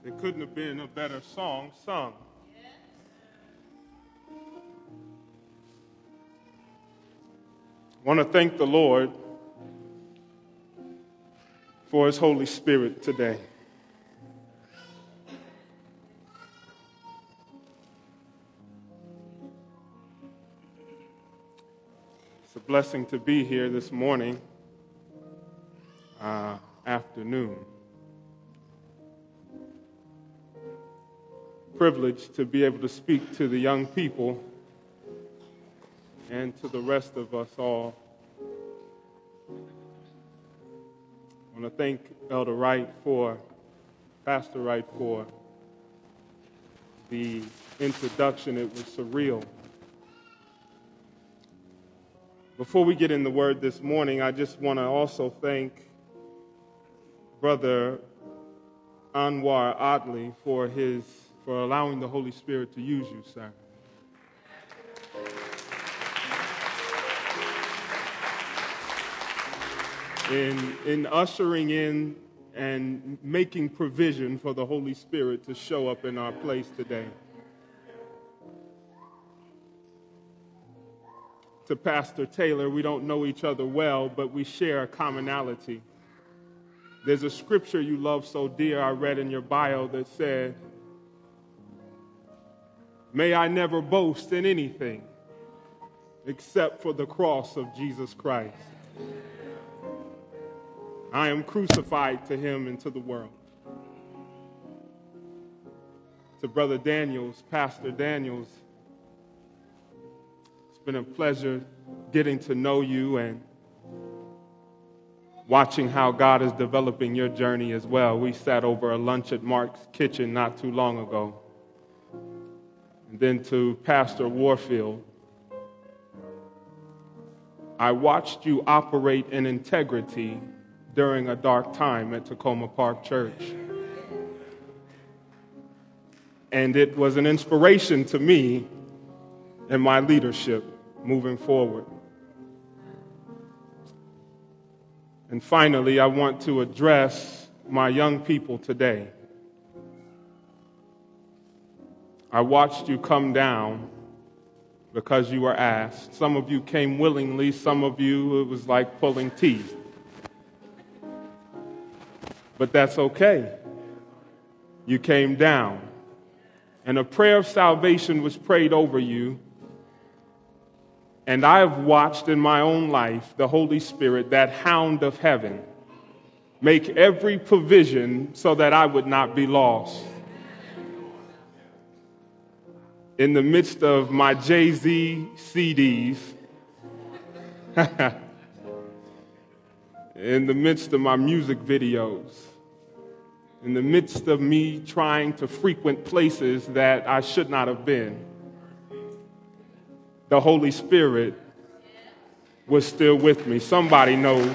There couldn't have been a better song sung. I want to thank the Lord for His Holy Spirit today. It's a blessing to be here this morning, afternoon. Privileged to be able to speak to the young people and to the rest of us all. I want to thank Elder Wright Pastor Wright for the introduction. It was surreal. Before we get in the Word this morning, I just want to also thank Brother Anwar Adli for allowing the Holy Spirit to use you, sir. In ushering in and making provision for the Holy Spirit to show up in our place today. To Pastor Taylor, we don't know each other well, but we share a commonality. There's a scripture you love so dear I read in your bio that said, "May I never boast in anything except for the cross of Jesus Christ. I am crucified to him and to the world." To Brother Daniels, Pastor Daniels, it's been a pleasure getting to know you and watching how God is developing your journey as well. We sat over a lunch at Mark's Kitchen not too long ago. And then to Pastor Warfield, I watched you operate in integrity during a dark time at Tacoma Park Church. And it was an inspiration to me in my leadership moving forward. And finally, I want to address my young people today. I watched you come down because you were asked. Some of you came willingly, some of you, it was like pulling teeth. But that's okay. You came down. And a prayer of salvation was prayed over you. And I have watched in my own life the Holy Spirit, that hound of heaven, make every provision so that I would not be lost. In the midst of my Jay-Z CDs, in the midst of my music videos, in the midst of me trying to frequent places that I should not have been, the Holy Spirit was still with me. Somebody knows.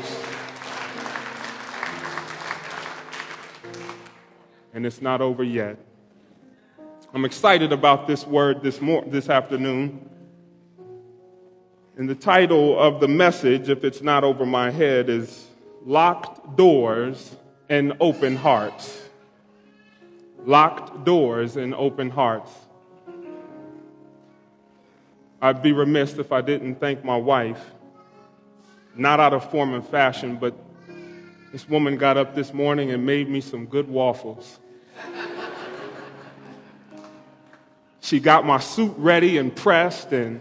And it's not over yet. I'm excited about this word this afternoon. And the title of the message, if it's not over my head, is Locked Doors and Open Hearts. Locked doors and open hearts. I'd be remiss if I didn't thank my wife, not out of form and fashion, but this woman got up this morning and made me some good waffles. She got my suit ready and pressed, and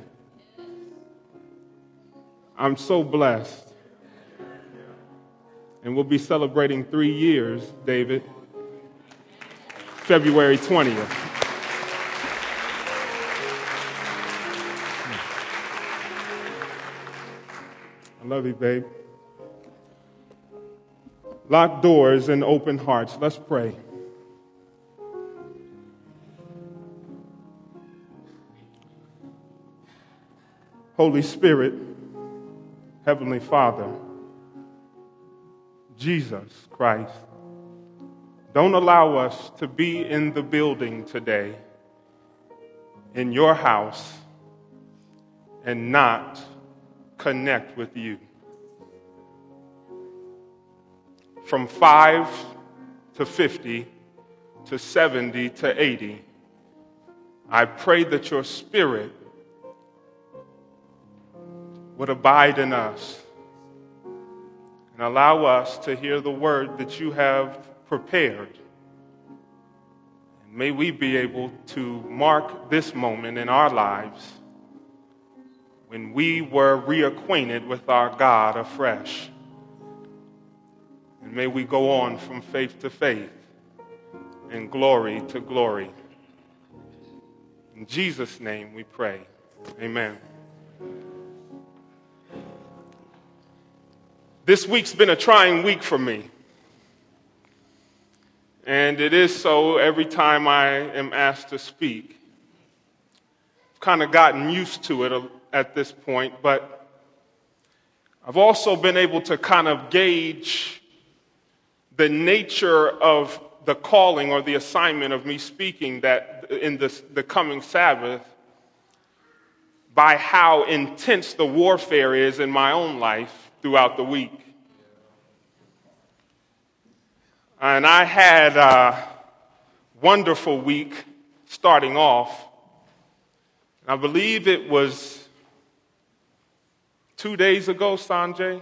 I'm so blessed. And we'll be celebrating 3 years, David, February 20th. I love you, babe. Locked doors and open hearts. Let's pray. Holy Spirit, Heavenly Father, Jesus Christ, don't allow us to be in the building today, in your house, and not connect with you. From 5 to 50, to 70 to 80. I pray that your Spirit would abide in us and allow us to hear the word that you have prepared. And may we be able to mark this moment in our lives when we were reacquainted with our God afresh. And may we go on from faith to faith and glory to glory. In Jesus' name we pray. Amen. This week's been a trying week for me. And it is so every time I am asked to speak. I've kind of gotten used to it at this point, but I've also been able to kind of gauge the nature of the calling or the assignment of me speaking that in the coming Sabbath by how intense the warfare is in my own life throughout the week. And I had a wonderful week starting off. I believe it was 2 days ago, Sanjay,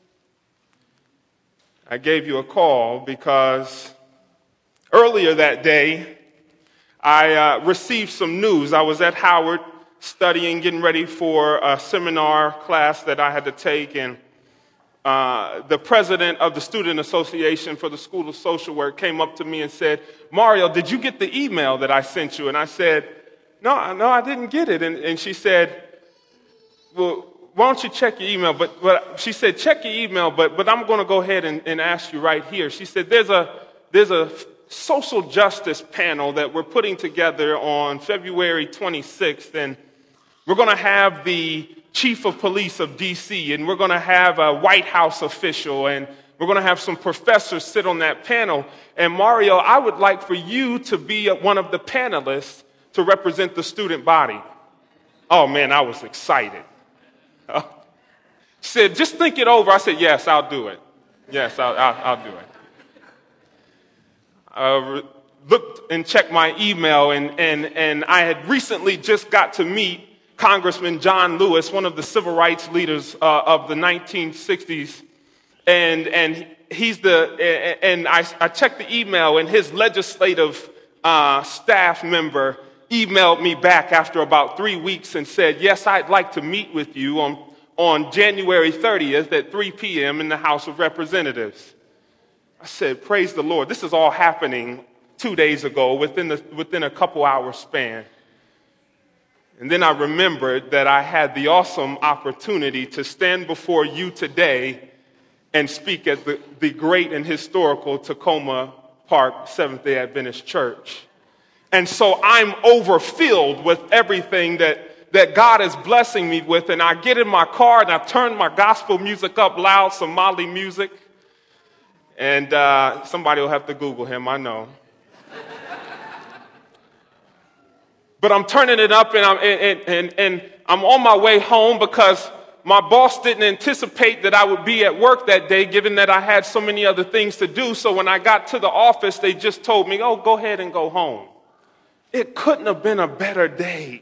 I gave you a call because earlier that day I received some news. I was at Howard studying, getting ready for a seminar class that I had to take, and the president of the Student Association for the School of Social Work came up to me and said, "Mario, did you get the email that I sent you?" And I said, No, I didn't get it. And she said, "Well, why don't you check your email?" But she said, "Check your email, but I'm going to go ahead and ask you right here." She said, there's a social justice panel that we're putting together on February 26th, and we're going to have the chief of police of D.C., and we're going to have a White House official, and we're going to have some professors sit on that panel. And Mario, I would like for you to be one of the panelists to represent the student body. Oh, man, I was excited. She said, "Just think it over." I said, "Yes, I'll do it. Yes, I'll do it." I looked and checked my email, and I had recently just got to meet Congressman John Lewis, one of the civil rights leaders of the 1960s, and I checked the email, and his legislative staff member emailed me back after about 3 weeks and said, "Yes, I'd like to meet with you on January 30th at 3 p.m. in the House of Representatives." I said, "Praise the Lord." This is all happening 2 days ago within a couple hours span. And then I remembered that I had the awesome opportunity to stand before you today and speak at the great and historical Tacoma Park Seventh-day Adventist Church. And so I'm overfilled with everything that God is blessing me with. And I get in my car and I turn my gospel music up loud, Somali music. And somebody will have to Google him, I know. But I'm turning it up, and I'm on my way home because my boss didn't anticipate that I would be at work that day, given that I had so many other things to do. So when I got to the office, they just told me, "Oh, go ahead and go home." It couldn't have been a better day.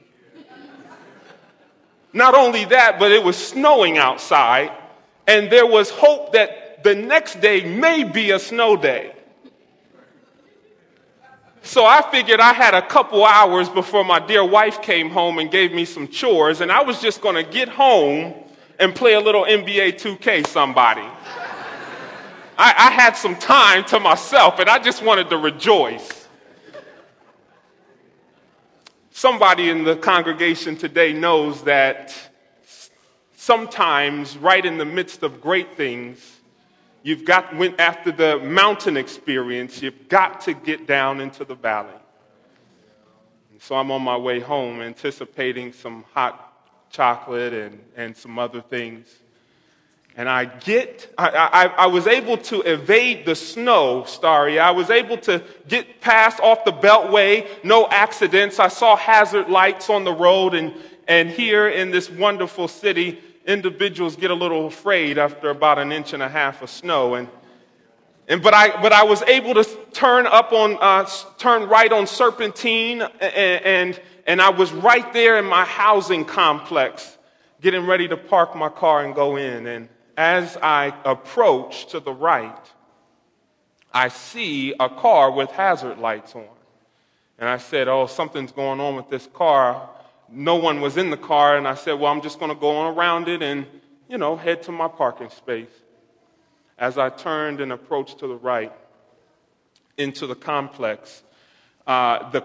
Not only that, but it was snowing outside, and there was hope that the next day may be a snow day. So I figured I had a couple hours before my dear wife came home and gave me some chores, and I was just going to get home and play a little NBA 2K somebody. I had some time to myself, and I just wanted to rejoice. Somebody in the congregation today knows that sometimes right in the midst of great things, after the mountain experience, you've got to get down into the valley. And so I'm on my way home anticipating some hot chocolate and some other things. And I was able to evade the snow, Starry. I was able to get past off the beltway, no accidents. I saw hazard lights on the road, and here in this wonderful city, individuals get a little afraid after about 1.5 inches of snow. And But I was able to turn right on Serpentine, and I was right there in my housing complex, getting ready to park my car and go in. And as I approach to the right, I see a car with hazard lights on. And I said, oh, something's going on with this car. No one was in the car, and I said, well, I'm just going to go on around it and, head to my parking space. As I turned and approached to the right into the complex, my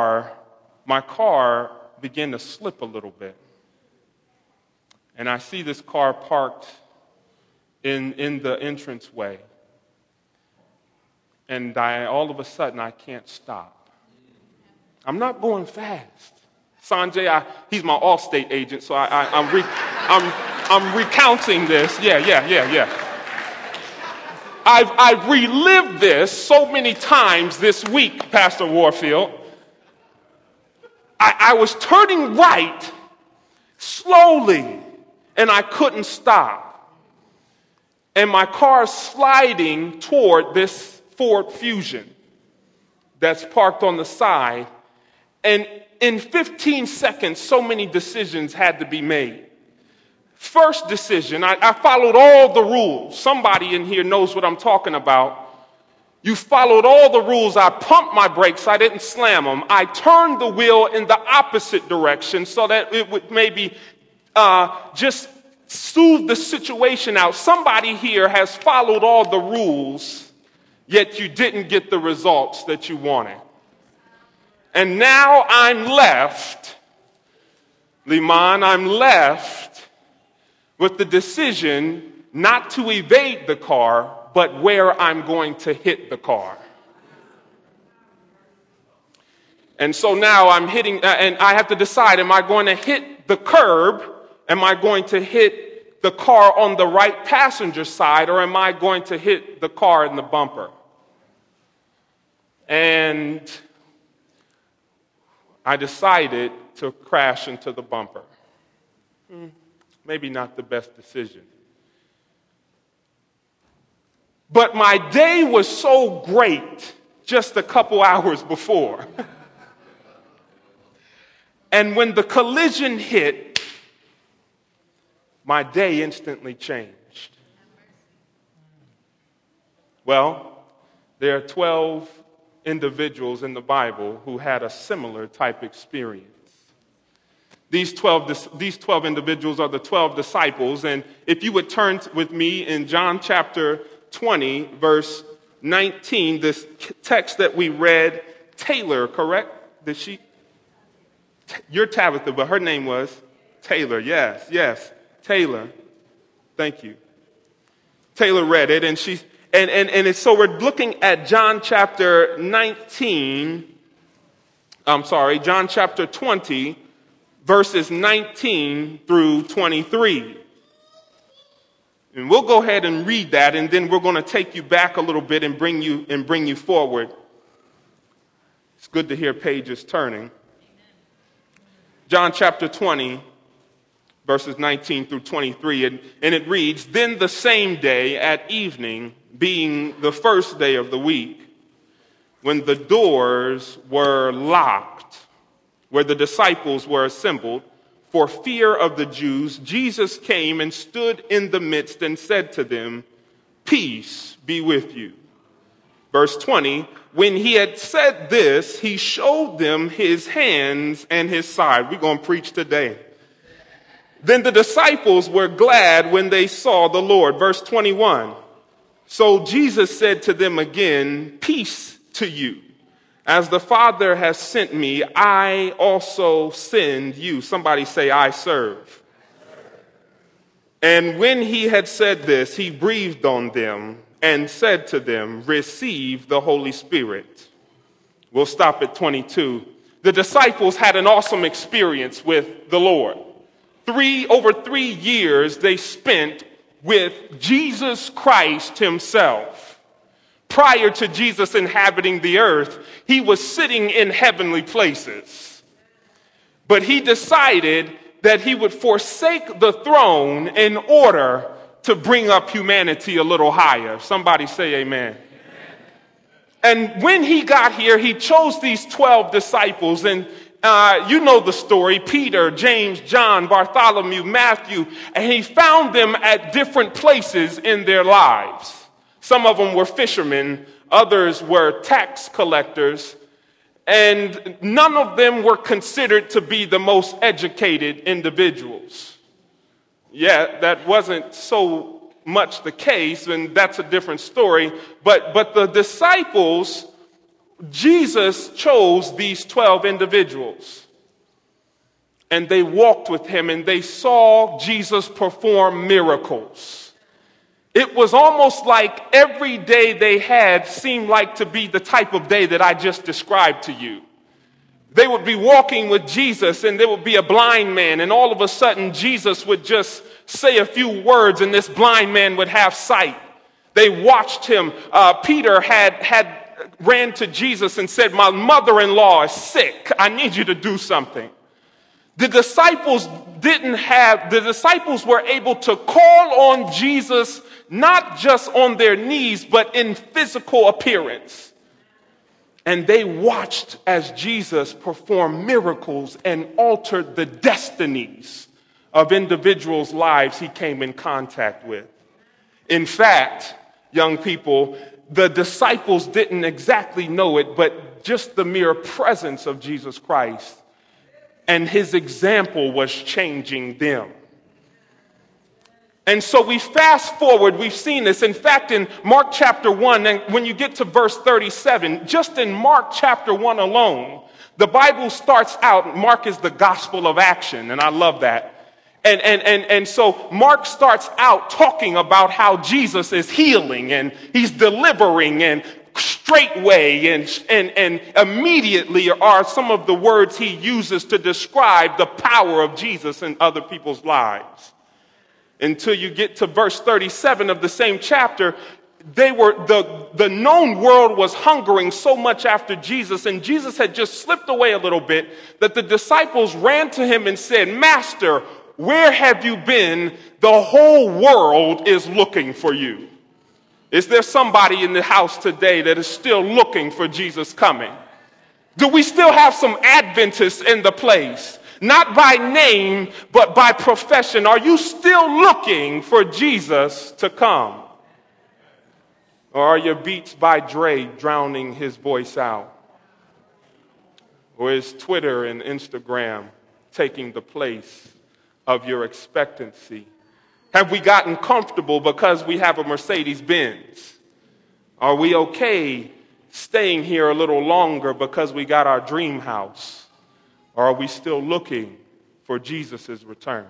car began to slip a little bit. And I see this car parked in the entranceway. And all of a sudden, I can't stop. I'm not going fast. Sanjay, he's my Allstate agent, so I'm recounting this. Yeah. I've relived this so many times this week, Pastor Warfield. I was turning right slowly, and I couldn't stop. And my car is sliding toward this Ford Fusion that's parked on the side. And in 15 seconds, so many decisions had to be made. First decision, I followed all the rules. Somebody in here knows what I'm talking about. You followed all the rules. I pumped my brakes. I didn't slam them. I turned the wheel in the opposite direction so that it would maybe just soothe the situation out. Somebody here has followed all the rules, yet you didn't get the results that you wanted. And now I'm left with the decision not to evade the car, but where I'm going to hit the car. And so now I'm hitting, and I have to decide, am I going to hit the curb? Am I going to hit the car on the right passenger side, or am I going to hit the car in the bumper? And I decided to crash into the bumper. Maybe not the best decision. But my day was so great just a couple hours before. And when the collision hit, my day instantly changed. Well, there are 12 individuals in the Bible who had a similar type experience. These 12 individuals are the 12 disciples, and if you would turn with me in John chapter 20, verse 19, this text that we read, Taylor, correct? You're Tabitha, but her name was Taylor. Yes, Taylor. Thank you. Taylor read it, and so we're looking at John chapter 20, verses 19 through 23. And we'll go ahead and read that, and then we're going to take you back a little bit and bring you forward. It's good to hear pages turning. John chapter 20, verses 19 through 23, and it reads, "Then the same day at evening, being the first day of the week, when the doors were locked, where the disciples were assembled, for fear of the Jews, Jesus came and stood in the midst and said to them, 'Peace be with you.' Verse 20, when he had said this, he showed them his hands and his side." We're going to preach today. "Then the disciples were glad when they saw the Lord." Verse 21, so Jesus said to them again, "Peace to you. As the Father has sent me, I also send you." Somebody say, "I serve." And when he had said this, he breathed on them and said to them, "Receive the Holy Spirit." We'll stop at 22. The disciples had an awesome experience with the Lord. Over 3 years they spent with Jesus Christ himself. Prior to Jesus inhabiting the earth, he was sitting in heavenly places. But he decided that he would forsake the throne in order to bring up humanity a little higher. Somebody say amen. And when he got here, he chose these 12 disciples. And you know the story: Peter, James, John, Bartholomew, Matthew. And he found them at different places in their lives. Some of them were fishermen. Others were tax collectors. And none of them were considered to be the most educated individuals. Yeah, that wasn't so much the case, and that's a different story. But the disciples, Jesus chose these 12 individuals. And they walked with him, and they saw Jesus perform miracles. It was almost like every day they had seemed like to be the type of day that I just described to you. They would be walking with Jesus, and there would be a blind man, and all of a sudden Jesus would just say a few words, and this blind man would have sight. They watched him. Peter had ran to Jesus and said, "My mother-in-law is sick. I need you to do something." The disciples were able to call on Jesus not just on their knees, but in physical appearance. And they watched as Jesus performed miracles and altered the destinies of individuals' lives he came in contact with. In fact, young people, the disciples didn't exactly know it, but just the mere presence of Jesus Christ and his example was changing them. And so we fast forward, we've seen this. In fact, in Mark chapter 1, and when you get to verse 37, just in Mark chapter 1 alone, the Bible starts out, Mark is the gospel of action, and I love that. And so Mark starts out talking about how Jesus is healing and he's delivering and straightway and immediately are some of the words he uses to describe the power of Jesus in other people's lives. Until you get to verse 37 of the same chapter, the known world was hungering so much after Jesus, and Jesus had just slipped away a little bit, that the disciples ran to him and said, "Master, where have you been? The whole world is looking for you." Is there somebody in the house today that is still looking for Jesus coming? Do we still have some Adventists in the place? Not by name, but by profession. Are you still looking for Jesus to come? Or are your beats by Dre drowning his voice out? Or is Twitter and Instagram taking the place of your expectancy? Have we gotten comfortable because we have a Mercedes-Benz? Are we okay staying here a little longer because we got our dream house? Or are we still looking for Jesus' return?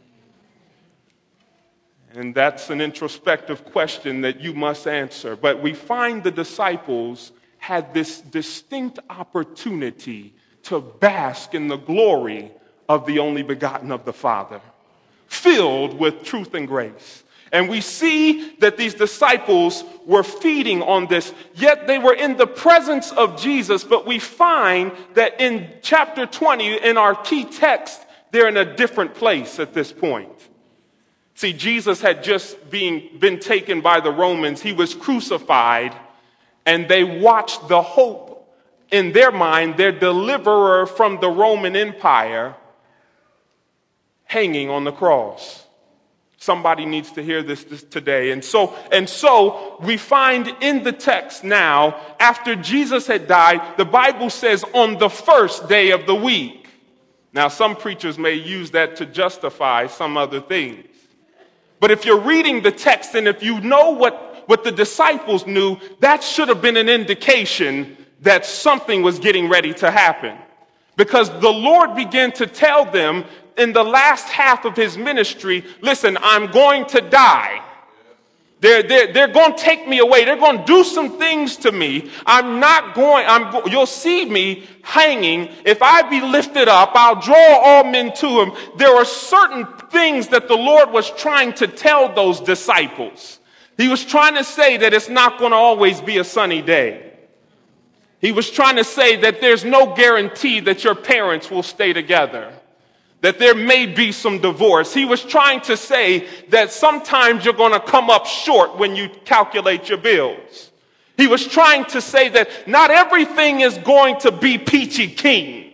And that's an introspective question that you must answer. But we find the disciples had this distinct opportunity to bask in the glory of the only begotten of the Father, filled with truth and grace. And we see that these disciples were feeding on this, yet they were in the presence of Jesus. But we find that in chapter 20, in our key text, they're in a different place at this point. See, Jesus had just been taken by the Romans. He was crucified, and they watched the hope in their mind, their deliverer from the Roman Empire, hanging on the cross. Somebody needs to hear this today. And so we find in the text now, after Jesus had died, the Bible says on the first day of the week. Now, some preachers may use that to justify some other things. But if you're reading the text and if you know what the disciples knew, that should have been an indication that something was getting ready to happen. Because the Lord began to tell them in the last half of his ministry, listen, I'm going to die. They're going to take me away. They're going to do some things to me. You'll see me hanging. If I be lifted up, I'll draw all men to him. There are certain things that the Lord was trying to tell those disciples. He was trying to say that it's not going to always be a sunny day. He was trying to say that there's no guarantee that your parents will stay together, that there may be some divorce. He was trying to say that sometimes you're going to come up short when you calculate your bills. He was trying to say that not everything is going to be peachy keen.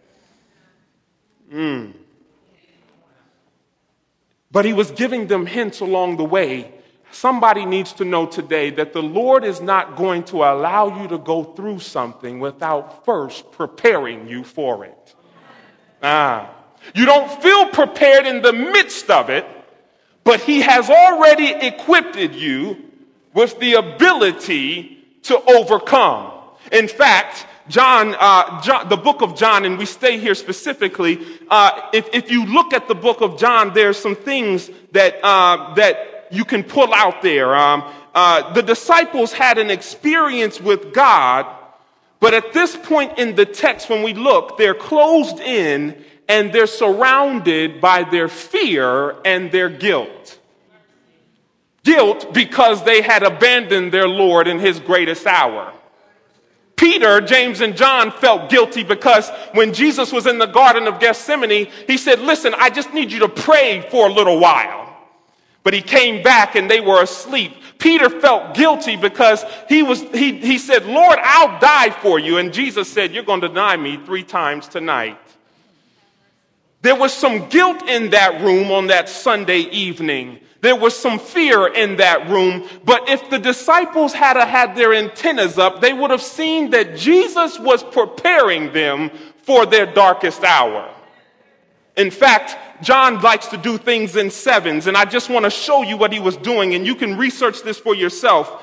But he was giving them hints along the way. Somebody needs to know today that the Lord is not going to allow you to go through something without first preparing you for it. You don't feel prepared in the midst of it, but he has already equipped you with the ability to overcome. In fact, John, the book of John, and we stay here specifically, if you look at the book of John, there's some things that you can pull out there. The disciples had an experience with God, but at this point in the text, when we look, they're closed in and they're surrounded by their fear and their guilt. Guilt because they had abandoned their Lord in his greatest hour. Peter, James, and John felt guilty because when Jesus was in the Garden of Gethsemane, he said, listen, I just need you to pray for a little while. But he came back and they were asleep. Peter felt guilty because he said, Lord, I'll die for you. And Jesus said, you're going to deny me 3 times tonight. There was some guilt in that room on that Sunday evening. There was some fear in that room. But if the disciples had had their antennas up, they would have seen that Jesus was preparing them for their darkest hour. In fact, John likes to do things in 7s, and I just want to show you what he was doing, and you can research this for yourself.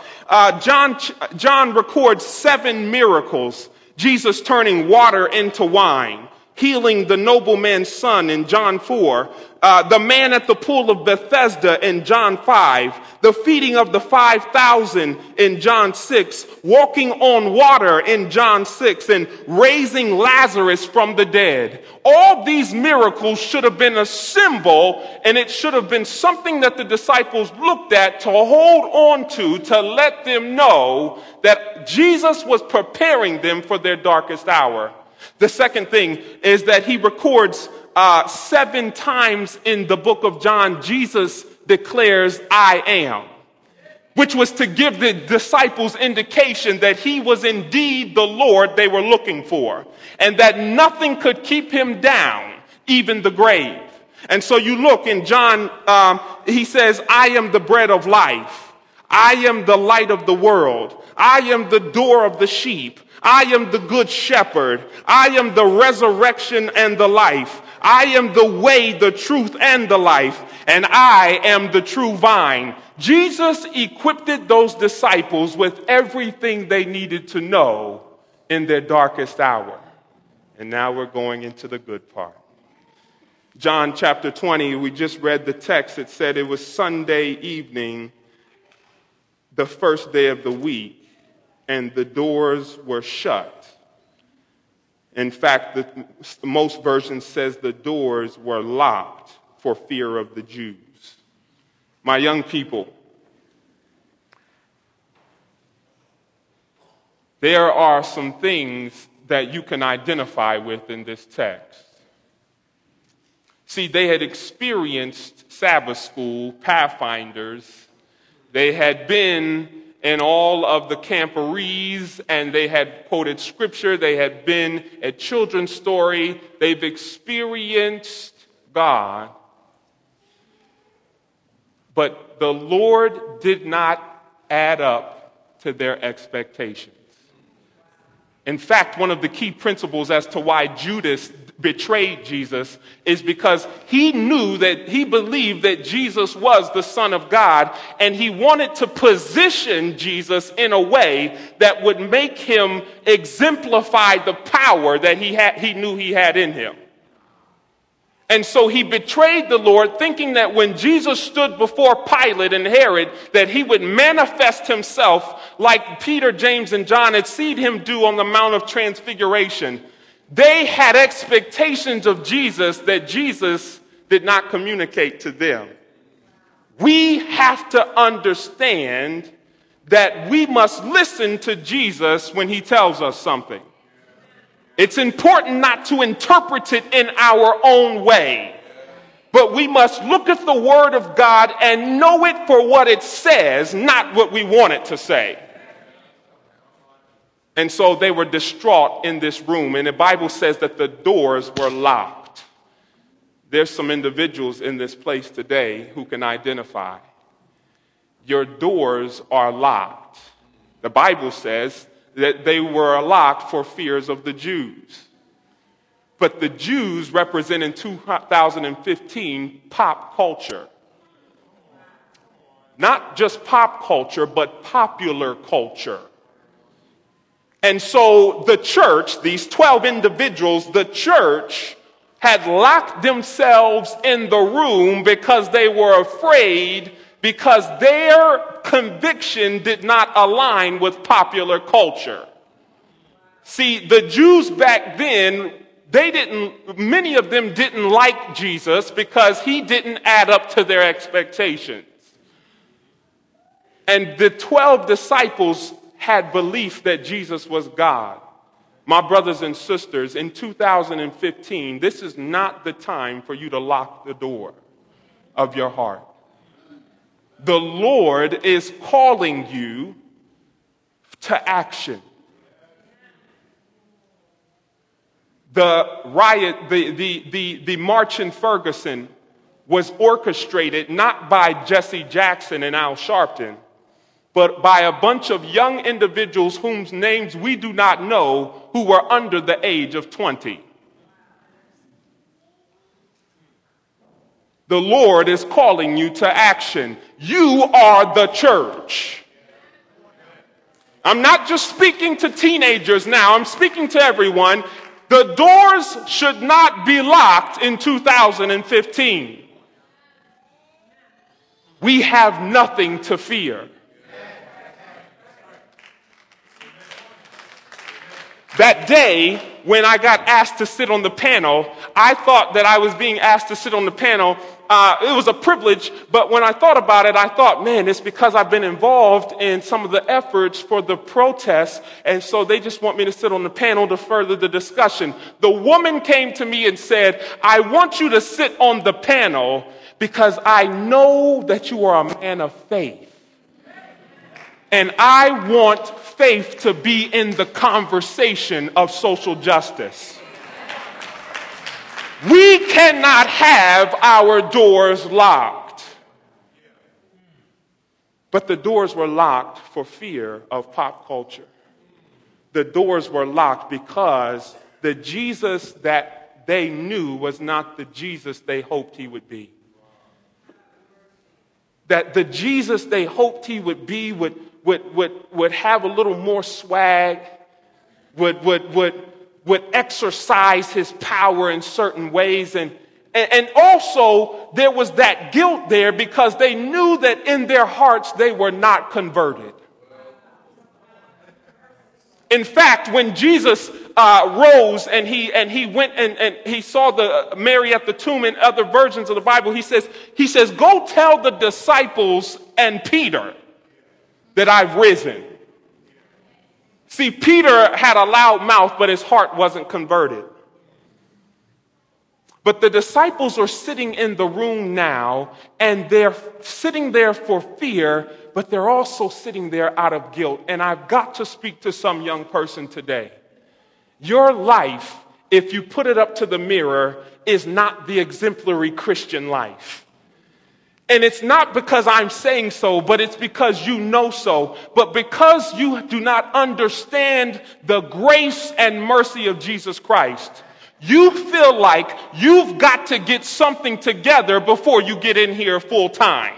John records 7 miracles. Jesus turning water into wine, healing the nobleman's son in John 4, the man at the pool of Bethesda in John 5, the feeding of the 5,000 in John 6, walking on water in John 6, and raising Lazarus from the dead. All these miracles should have been a symbol, and it should have been something that the disciples looked at to hold on to let them know that Jesus was preparing them for their darkest hour. The second thing is that he records 7 times in the book of John, Jesus declares, I am, which was to give the disciples indication that he was indeed the Lord they were looking for, and that nothing could keep him down, even the grave. And so you look in John, he says, I am the bread of life. I am the light of the world. I am the door of the sheep. I am the good shepherd. I am the resurrection and the life. I am the way, the truth, and the life. And I am the true vine. Jesus equipped those disciples with everything they needed to know in their darkest hour. And now we're going into the good part. John chapter 20, we just read the text. It said it was Sunday evening, the first day of the week, and the doors were shut. In fact, most versions says the doors were locked for fear of the Jews. My young people, there are some things that you can identify with in this text. See, they had experienced Sabbath school, Pathfinders. They had been in all of the camporees, and they had quoted scripture. They had been at children's story. They've experienced God. But the Lord did not add up to their expectations. In fact, one of the key principles as to why Judas betrayed Jesus is because he believed that Jesus was the Son of God, and he wanted to position Jesus in a way that would make him exemplify the power that he knew he had in him. And so he betrayed the Lord, thinking that when Jesus stood before Pilate and Herod, that he would manifest himself like Peter, James, and John had seen him do on the Mount of Transfiguration. They had expectations of Jesus that Jesus did not communicate to them. We have to understand that we must listen to Jesus when he tells us something. It's important not to interpret it in our own way, but we must look at the Word of God and know it for what it says, not what we want it to say. And so they were distraught in this room. And the Bible says that the doors were locked. There's some individuals in this place today who can identify. Your doors are locked. The Bible says that they were locked for fears of the Jews. But the Jews represent in 2015 pop culture. Not just pop culture, but popular culture. And so the church, these 12 individuals, the church had locked themselves in the room because they were afraid, because their conviction did not align with popular culture. See, the Jews back then, many of them didn't like Jesus because he didn't add up to their expectations. And the 12 disciples had belief that Jesus was God. My brothers and sisters, in 2015, this is not the time for you to lock the door of your heart. The Lord is calling you to action. The riot, the march in Ferguson was orchestrated not by Jesse Jackson and Al Sharpton, but by a bunch of young individuals whose names we do not know, who were under the age of 20. The Lord is calling you to action. You are the church. I'm not just speaking to teenagers now, I'm speaking to everyone. The doors should not be locked in 2015. We have nothing to fear. That day, when I got asked to sit on the panel, I thought that I was being asked to sit on the panel. It was a privilege, but when I thought about it, I thought, man, it's because I've been involved in some of the efforts for the protests, and so they just want me to sit on the panel to further the discussion. The woman came to me and said, I want you to sit on the panel because I know that you are a man of faith. And I want faith to be in the conversation of social justice. We cannot have our doors locked. But the doors were locked for fear of pop culture. The doors were locked because the Jesus that they knew was not the Jesus they hoped he would be. That the Jesus they hoped he would be would have a little more swag, would exercise his power in certain ways. And also there was that guilt there because they knew that in their hearts they were not converted. In fact, when Jesus rose and he went and he saw the Mary at the tomb and other versions of the Bible, he says, go tell the disciples and Peter that I've risen. See, Peter had a loud mouth, but his heart wasn't converted. But the disciples are sitting in the room now, and they're sitting there for fear, but they're also sitting there out of guilt. And I've got to speak to some young person today. Your life, if you put it up to the mirror, is not the exemplary Christian life. And it's not because I'm saying so, but it's because you know so. But because you do not understand the grace and mercy of Jesus Christ, you feel like you've got to get something together before you get in here full time.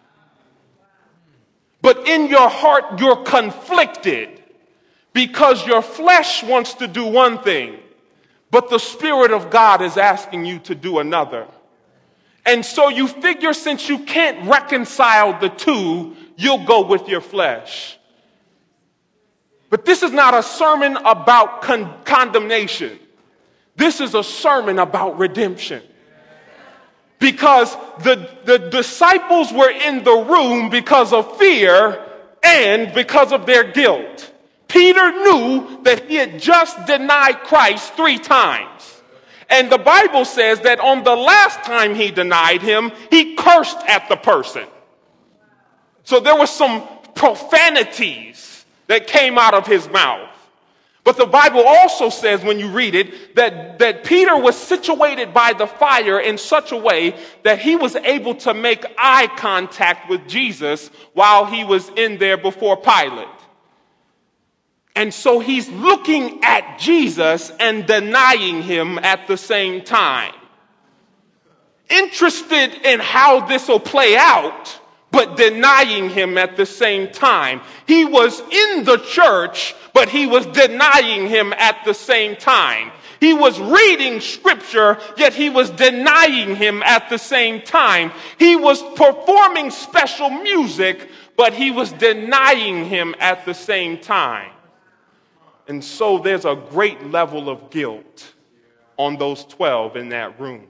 But in your heart, you're conflicted because your flesh wants to do one thing, but the Spirit of God is asking you to do another. And so you figure since you can't reconcile the two, you'll go with your flesh. But this is not a sermon about condemnation. This is a sermon about redemption. Because the disciples were in the room because of fear and because of their guilt. Peter knew that he had just denied Christ 3 times. And the Bible says that on the last time he denied him, he cursed at the person. So there were some profanities that came out of his mouth. But the Bible also says, when you read it, that Peter was situated by the fire in such a way that he was able to make eye contact with Jesus while he was in there before Pilate. And so he's looking at Jesus and denying him at the same time. Interested in how this will play out, but denying him at the same time. He was in the church, but he was denying him at the same time. He was reading scripture, yet he was denying him at the same time. He was performing special music, but he was denying him at the same time. And so there's a great level of guilt on those 12 in that room.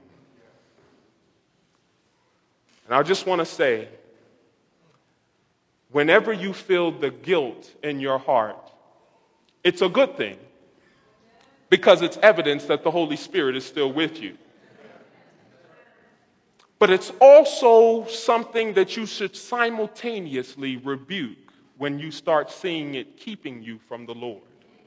And I just want to say, whenever you feel the guilt in your heart, it's a good thing, because it's evidence that the Holy Spirit is still with you. But it's also something that you should simultaneously rebuke when you start seeing it keeping you from the Lord.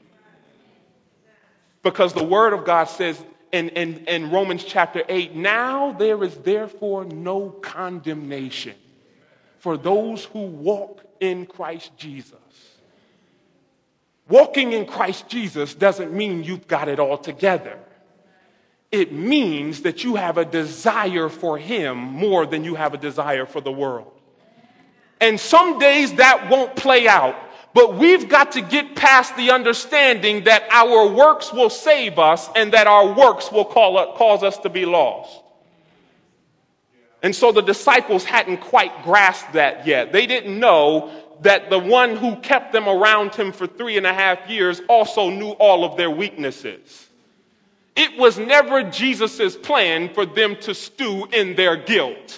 Because the Word of God says in Romans chapter 8, now there is therefore no condemnation for those who walk in Christ Jesus. Walking in Christ Jesus doesn't mean you've got it all together. It means that you have a desire for Him more than you have a desire for the world. And some days that won't play out. But we've got to get past the understanding that our works will save us and that our works will cause us to be lost. And so the disciples hadn't quite grasped that yet. They didn't know that the one who kept them around him for 3.5 years also knew all of their weaknesses. It was never Jesus' plan for them to stew in their guilt.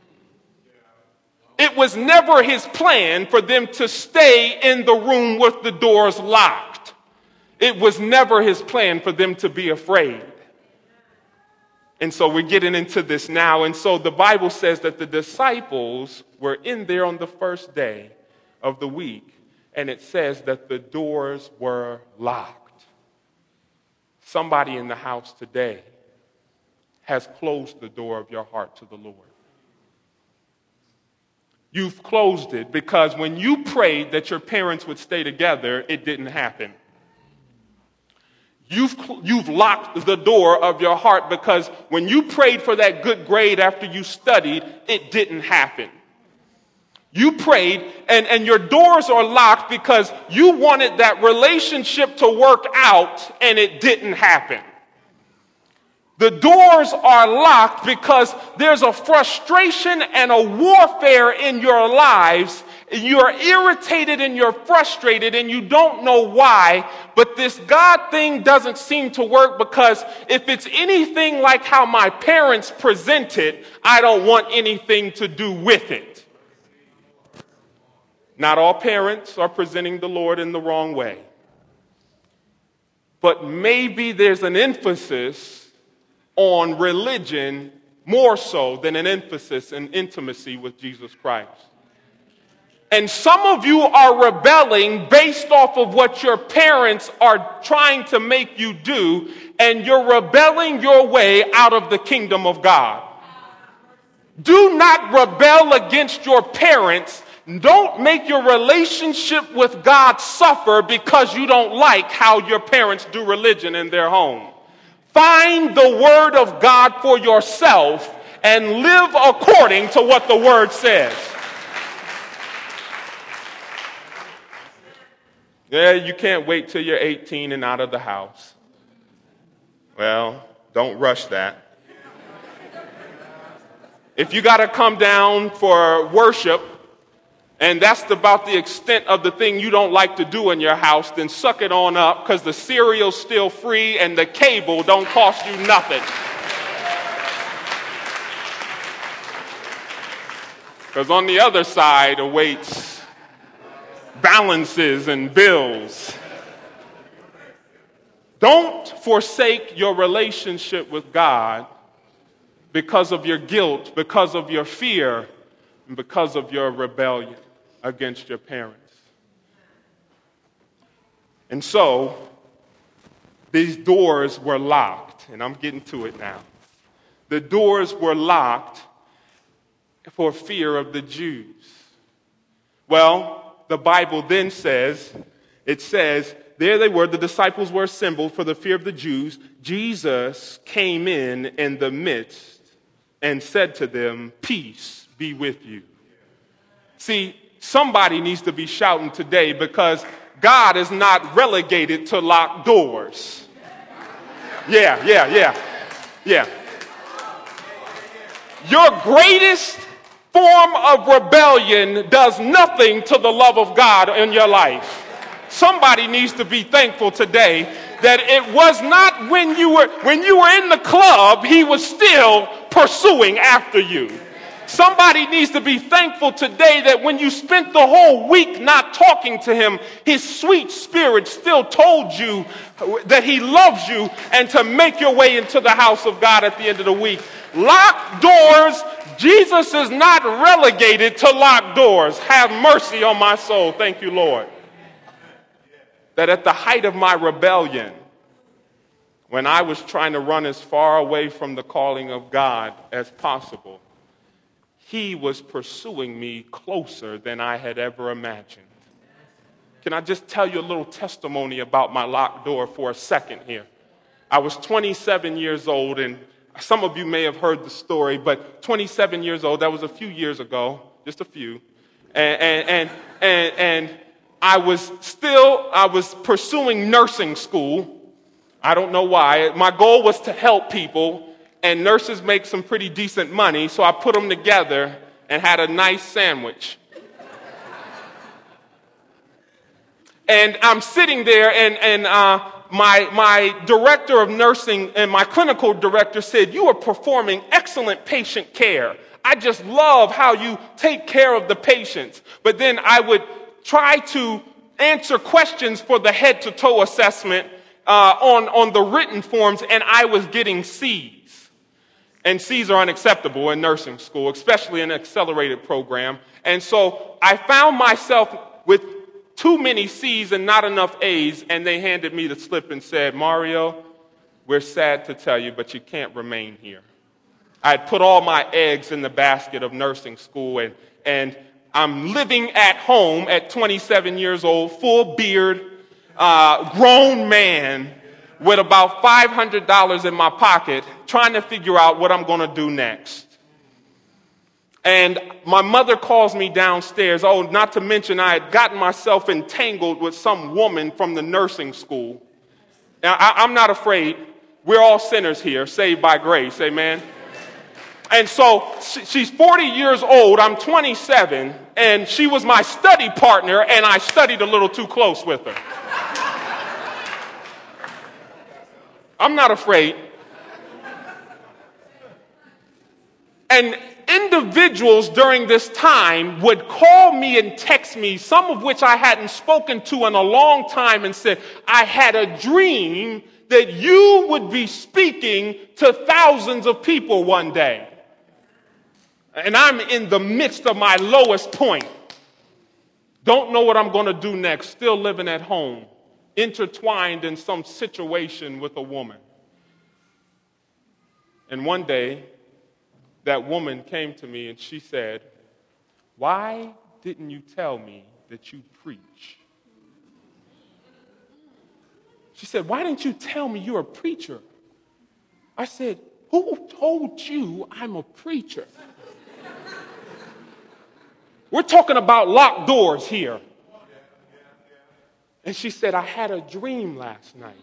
It was never his plan for them to stay in the room with the doors locked. It was never his plan for them to be afraid. And so we're getting into this now. And so the Bible says that the disciples were in there on the first day of the week. And it says that the doors were locked. Somebody in the house today has closed the door of your heart to the Lord. You've closed it because when you prayed that your parents would stay together, it didn't happen. You've locked the door of your heart because when you prayed for that good grade after you studied, it didn't happen. You prayed and your doors are locked because you wanted that relationship to work out and it didn't happen. The doors are locked because there's a frustration and a warfare in your lives. You're irritated and you're frustrated and you don't know why, but this God thing doesn't seem to work because if it's anything like how my parents present it, I don't want anything to do with it. Not all parents are presenting the Lord in the wrong way. But maybe there's an emphasis on religion more so than an emphasis in intimacy with Jesus Christ. And some of you are rebelling based off of what your parents are trying to make you do, and you're rebelling your way out of the kingdom of God. Do not rebel against your parents. Don't make your relationship with God suffer because you don't like how your parents do religion in their home. Find the word of God for yourself and live according to what the word says. Yeah, you can't wait till you're 18 and out of the house. Well, don't rush that. If you got to come down for worship, and that's about the extent of the thing you don't like to do in your house, then suck it on up because the cereal's still free and the cable don't cost you nothing. Because on the other side awaits balances and bills. Don't forsake your relationship with God because of your guilt, because of your fear, and because of your rebellion against your parents. And so, these doors were locked, and I'm getting to it now. The doors were locked for fear of the Jews. Well, the Bible then says, there they were, the disciples were assembled for the fear of the Jews. Jesus came in the midst and said to them, "Peace be with you." See, somebody needs to be shouting today, because God is not relegated to locked doors. Yeah. Your greatest form of rebellion does nothing to the love of God in your life. Somebody needs to be thankful today that it was not when you were in the club, he was still pursuing after you. Somebody needs to be thankful today that when you spent the whole week not talking to him, his sweet spirit still told you that he loves you and to make your way into the house of God at the end of the week. Locked doors, Jesus is not relegated to locked doors. Have mercy on my soul. Thank you, Lord. That at the height of my rebellion, when I was trying to run as far away from the calling of God as possible, he was pursuing me closer than I had ever imagined. Can I just tell you a little testimony about my locked door for a second here? I was 27 years old, and some of you may have heard the story, but 27 years old, that was a few years ago, just a few. And I was pursuing nursing school. I don't know why. My goal was to help people, and nurses make some pretty decent money, so I put them together and had a nice sandwich. And I'm sitting there, and my director of nursing and my clinical director said, "You are performing excellent patient care. I just love how you take care of the patients." But then I would try to answer questions for the head-to-toe assessment on the written forms, and I was getting C's. And C's are unacceptable in nursing school, especially in an accelerated program. And so I found myself with too many C's and not enough A's, and they handed me the slip and said, "Mario, we're sad to tell you, but you can't remain here." I had put all my eggs in the basket of nursing school, and I'm living at home at 27 years old, full beard, grown man, with about $500 in my pocket, trying to figure out what I'm going to do next. And my mother calls me downstairs. Oh, not to mention I had gotten myself entangled with some woman from the nursing school. Now, I'm not afraid. We're all sinners here, saved by grace. Amen. And so she's 40 years old. I'm 27. And she was my study partner, and I studied a little too close with her. I'm not afraid. And individuals during this time would call me and text me, some of which I hadn't spoken to in a long time, and said, "I had a dream that you would be speaking to thousands of people one day." And I'm in the midst of my lowest point. Don't know what I'm going to do next. Still living at home, intertwined in some situation with a woman. And one day, that woman came to me and she said, "Why didn't you tell me that you preach?" She said, "Why didn't you tell me you're a preacher?" I said, "Who told you I'm a preacher?" We're talking about locked doors here. And she said, "I had a dream last night."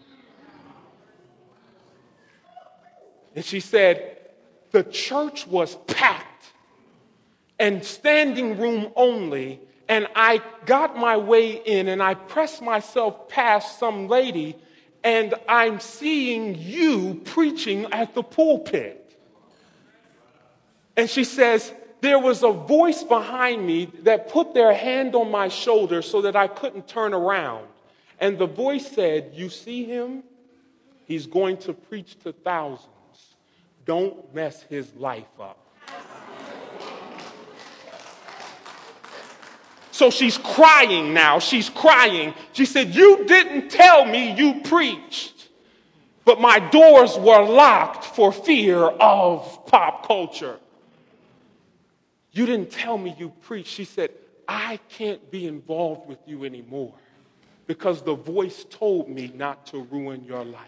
And she said, the church was packed and standing room only, and I got my way in and I pressed myself past some lady, and I'm seeing you preaching at the pulpit. And she says, there was a voice behind me that put their hand on my shoulder so that I couldn't turn around. And the voice said, "You see him? He's going to preach to thousands. Don't mess his life up." So she's crying now. She's crying. She said, "You didn't tell me you preached." but my doors were locked for fear of pop culture. You didn't tell me you preached. She said, I can't be involved with you anymore because the voice told me not to ruin your life.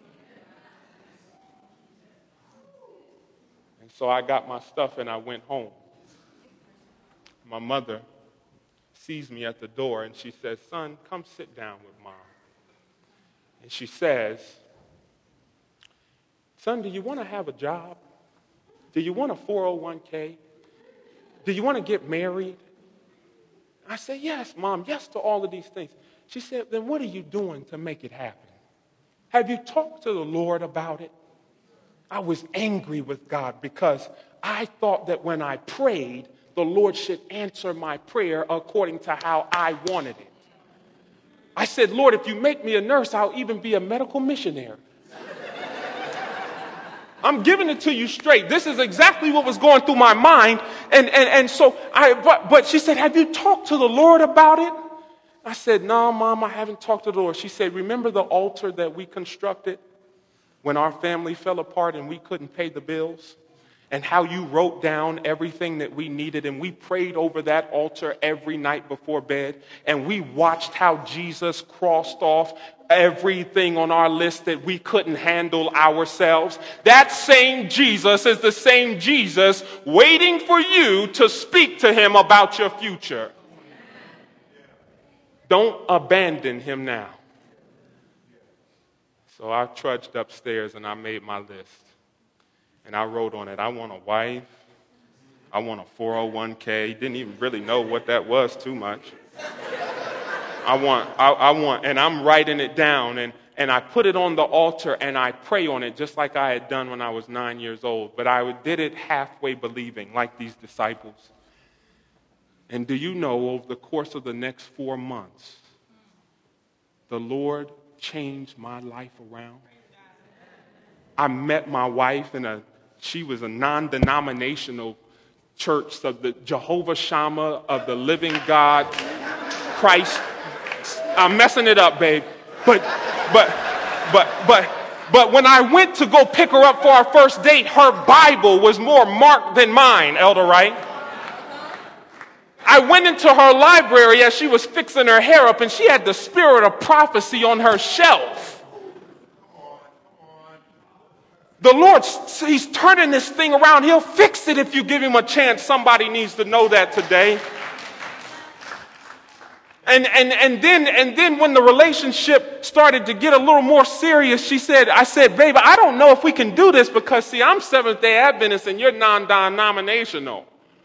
And so I got my stuff and I went home. My mother sees me at the door and she says, son, come sit down with Mom. And she says, son, do you want to have a job? Do you want a 401k? Do you want to get married? I said, yes, Mom, yes to all of these things. She said, then what are you doing to make it happen? Have you talked to the Lord about it? I was angry with God because I thought that when I prayed, the Lord should answer my prayer according to how I wanted it. I said, Lord, if you make me a nurse, I'll even be a medical missionary. I'm giving it to you straight. This is exactly what was going through my mind. But she said, have you talked to the Lord about it? I said, no, Mom, I haven't talked to the Lord. She said, remember the altar that we constructed when our family fell apart and we couldn't pay the bills? And how you wrote down everything that we needed, and we prayed over that altar every night before bed, and we watched how Jesus crossed off everything on our list that we couldn't handle ourselves. That same Jesus is the same Jesus waiting for you to speak to him about your future. Don't abandon him now. So I trudged upstairs and I made my list. And I wrote on it, I want a wife, I want a 401k. Didn't even really know what that was too much. I want, and I'm writing it down, and I put it on the altar, and I pray on it just like I had done when I was 9 years old. But I did it halfway believing, like these disciples. And do you know, over the course of the next 4 months, the Lord changed my life around. I met my wife she was a non-denominational church of the Jehovah Shammah of the living God, Christ. I'm messing it up, babe. But when I went to go pick her up for our first date, her Bible was more marked than mine, Elder Wright. I went into her library as she was fixing her hair up, and she had the Spirit of Prophecy on her shelf. The Lord, he's turning this thing around. He'll fix it if you give him a chance. Somebody needs to know that today. And then when the relationship started to get a little more serious, I said, babe, I don't know if we can do this because, see, I'm Seventh-day Adventist and you're non-denominational.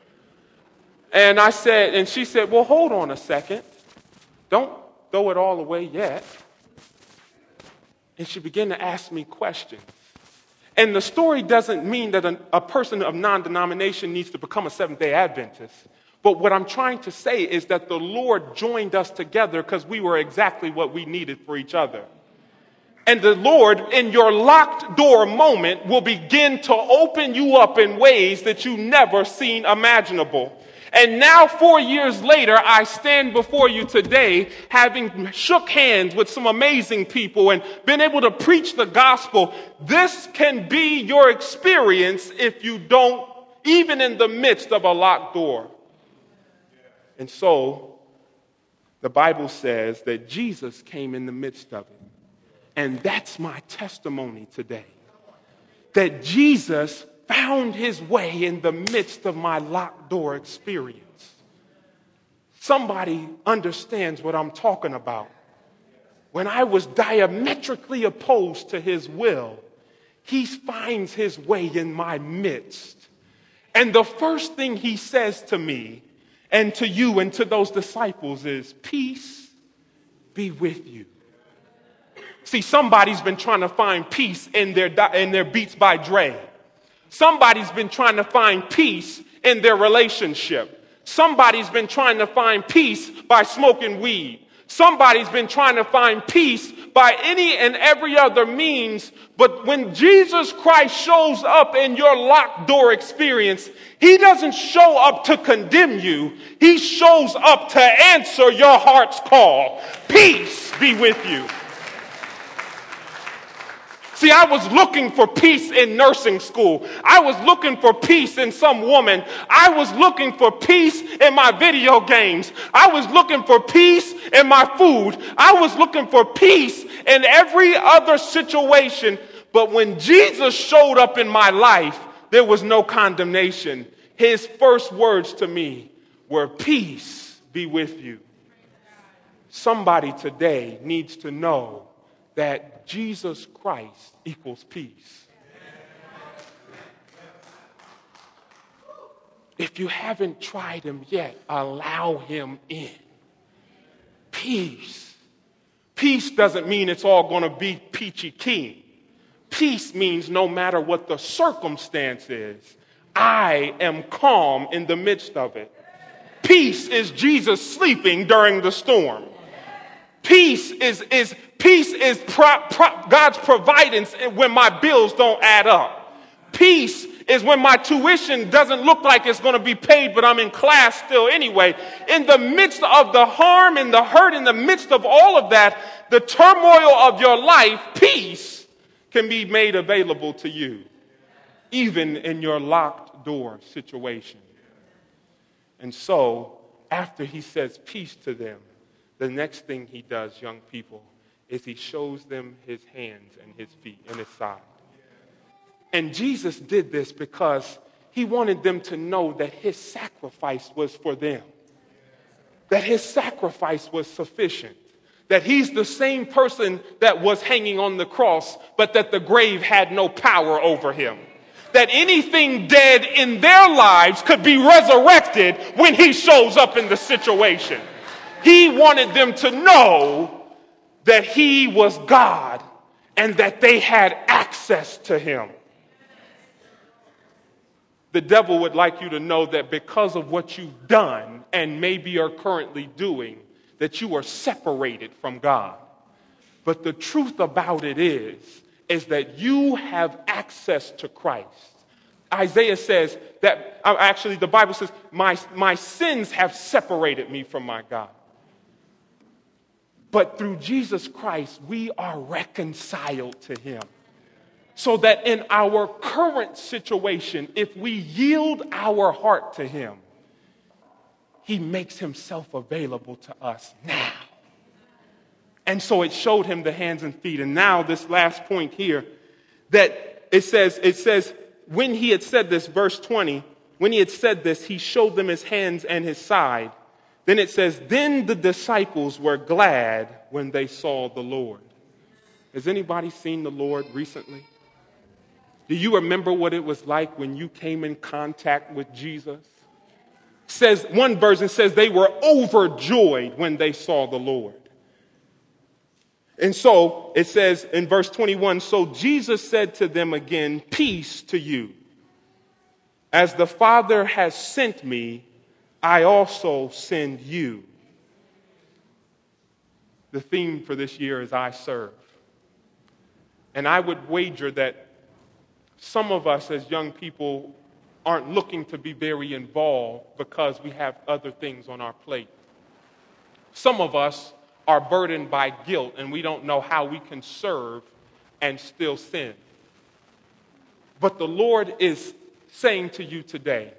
And she said, well, hold on a second. Don't throw it all away yet. And she began to ask me questions. And the story doesn't mean that a person of non-denomination needs to become a Seventh-day Adventist. But what I'm trying to say is that the Lord joined us together because we were exactly what we needed for each other. And the Lord, in your locked door moment, will begin to open you up in ways that you never seen imaginable. And now, 4 years later, I stand before you today having shook hands with some amazing people and been able to preach the gospel. This can be your experience if you don't, even in the midst of a locked door. And so, the Bible says that Jesus came in the midst of it. And that's my testimony today. That Jesus found his way in the midst of my locked door experience. Somebody understands what I'm talking about. When I was diametrically opposed to his will, he finds his way in my midst. And the first thing he says to me and to you and to those disciples is, peace be with you. See, somebody's been trying to find peace in their Beats by Dre. Somebody's been trying to find peace in their relationship. Somebody's been trying to find peace by smoking weed. Somebody's been trying to find peace by any and every other means. But when Jesus Christ shows up in your locked door experience, he doesn't show up to condemn you. He shows up to answer your heart's call. Peace be with you. See, I was looking for peace in nursing school. I was looking for peace in some woman. I was looking for peace in my video games. I was looking for peace in my food. I was looking for peace in every other situation. But when Jesus showed up in my life, there was no condemnation. His first words to me were, peace be with you. Somebody today needs to know that Jesus Christ equals peace. If you haven't tried him yet, allow him in. Peace. Peace doesn't mean it's all going to be peachy keen. Peace means no matter what the circumstance is, I am calm in the midst of it. Peace is Jesus sleeping during the storm. Peace is God's providence when my bills don't add up. Peace is when my tuition doesn't look like it's going to be paid, but I'm in class still anyway. In the midst of the harm and the hurt, in the midst of all of that, the turmoil of your life, peace can be made available to you, even in your locked door situation. And so, after he says peace to them, the next thing he does, young people, is he shows them his hands and his feet and his side. And Jesus did this because he wanted them to know that his sacrifice was for them, that his sacrifice was sufficient, that he's the same person that was hanging on the cross, but that the grave had no power over him. That anything dead in their lives could be resurrected when he shows up in the situation. He wanted them to know that he was God and that they had access to him. The devil would like you to know that because of what you've done and maybe are currently doing, that you are separated from God. But the truth about it is that you have access to Christ. Isaiah says that, actually the Bible says, my sins have separated me from my God. But through Jesus Christ, we are reconciled to him. So that in our current situation, if we yield our heart to him, he makes himself available to us now. And so it showed him the hands and feet. And now this last point here, that it says, when he had said this, verse 20, when he had said this, he showed them his hands and his side. Then it says, then the disciples were glad when they saw the Lord. Has anybody seen the Lord recently? Do you remember what it was like when you came in contact with Jesus? Says, one version says they were overjoyed when they saw the Lord. And so it says in verse 21, so Jesus said to them again, peace to you. As the Father has sent me, I also send you. The theme for this year is I serve. And I would wager that some of us as young people aren't looking to be very involved because we have other things on our plate. Some of us are burdened by guilt and we don't know how we can serve and still sin. But the Lord is saying to you today,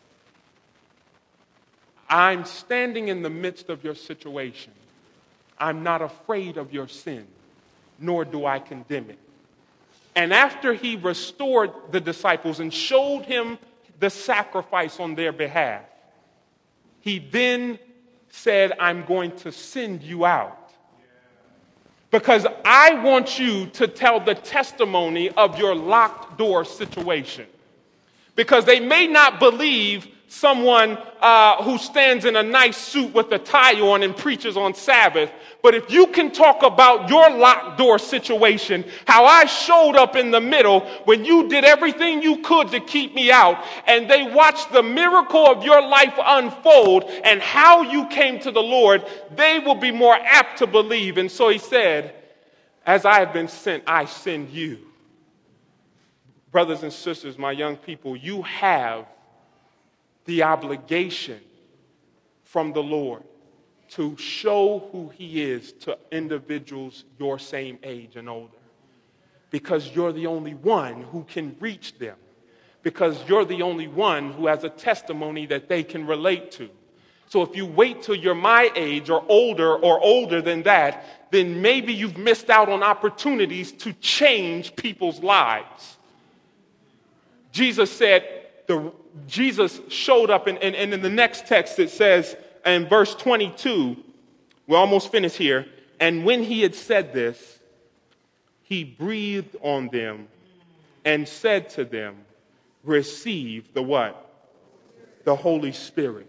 I'm standing in the midst of your situation. I'm not afraid of your sin, nor do I condemn it. And after he restored the disciples and showed him the sacrifice on their behalf, he then said, I'm going to send you out. Because I want you to tell the testimony of your locked door situation. Because they may not believe someone who stands in a nice suit with a tie on and preaches on Sabbath. But if you can talk about your locked door situation, how I showed up in the middle when you did everything you could to keep me out, and they watched the miracle of your life unfold and how you came to the Lord, they will be more apt to believe. And so he said, as I have been sent, I send you. Brothers and sisters, my young people, you have the obligation from the Lord to show who he is to individuals your same age and older. because you're the only one who can reach them, because you're the only one who has a testimony that they can relate to. So if you wait till you're my age or older than that, then maybe you've missed out on opportunities to change people's lives. Jesus showed up, and in the next text it says in verse 22, we're almost finished here, and when he had said this, he breathed on them and said to them, receive the what? The Holy Spirit.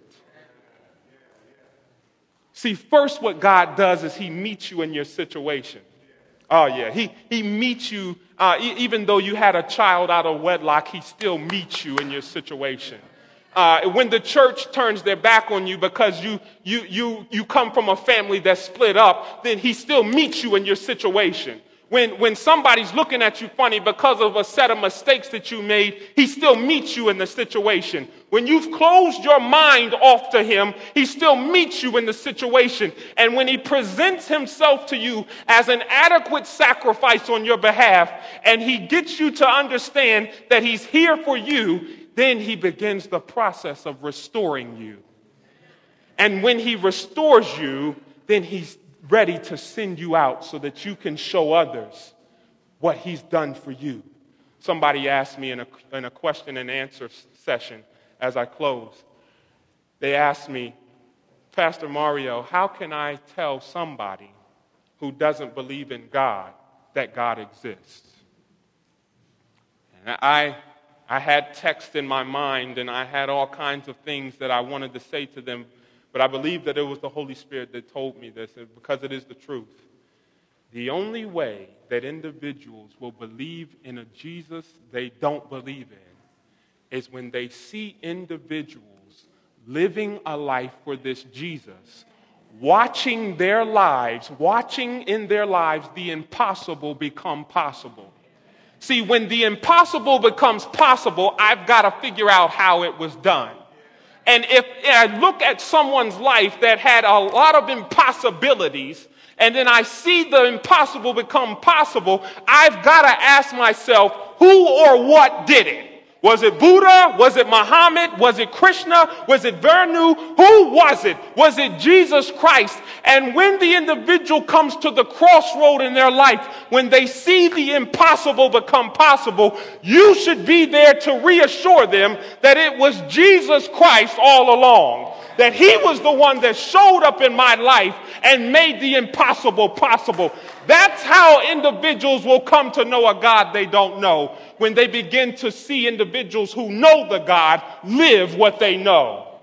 See, first what God does is he meets you in your situation. Oh, yeah. He meets you, even though you had a child out of wedlock, he still meets you in your situation. When the church turns their back on you because you come from a family that's split up, then he still meets you in your situation. When somebody's looking at you funny because of a set of mistakes that you made, he still meets you in the situation. When you've closed your mind off to him, he still meets you in the situation. And when he presents himself to you as an adequate sacrifice on your behalf, and he gets you to understand that he's here for you, then he begins the process of restoring you. And when he restores you, then he's ready to send you out so that you can show others what he's done for you. Somebody asked me in a question and answer session as I close. They asked me, Pastor Mario, how can I tell somebody who doesn't believe in God that God exists? And I had text in my mind, and I had all kinds of things that I wanted to say to them, but I believe that it was the Holy Spirit that told me this, because it is the truth. The only way that individuals will believe in a Jesus they don't believe in is when they see individuals living a life for this Jesus, watching in their lives the impossible become possible. See, when the impossible becomes possible, I've got to figure out how it was done. And if I look at someone's life that had a lot of impossibilities, and then I see the impossible become possible, I've got to ask myself, who or what did it? Was it Buddha? Was it Muhammad? Was it Krishna? Was it Vishnu? Who was it? Was it Jesus Christ? And when the individual comes to the crossroad in their life, when they see the impossible become possible, you should be there to reassure them that it was Jesus Christ all along. That he was the one that showed up in my life and made the impossible possible. That's how individuals will come to know a God they don't know, when they begin to see individuals who know the God live what they know.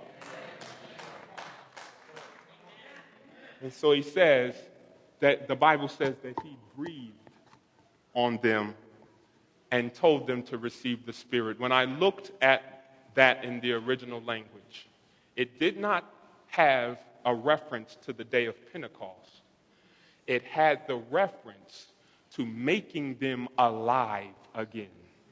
And so he says that the Bible says that he breathed on them and told them to receive the Spirit. When I looked at that in the original language, it did not have a reference to the day of Pentecost. It had the reference to making them alive again.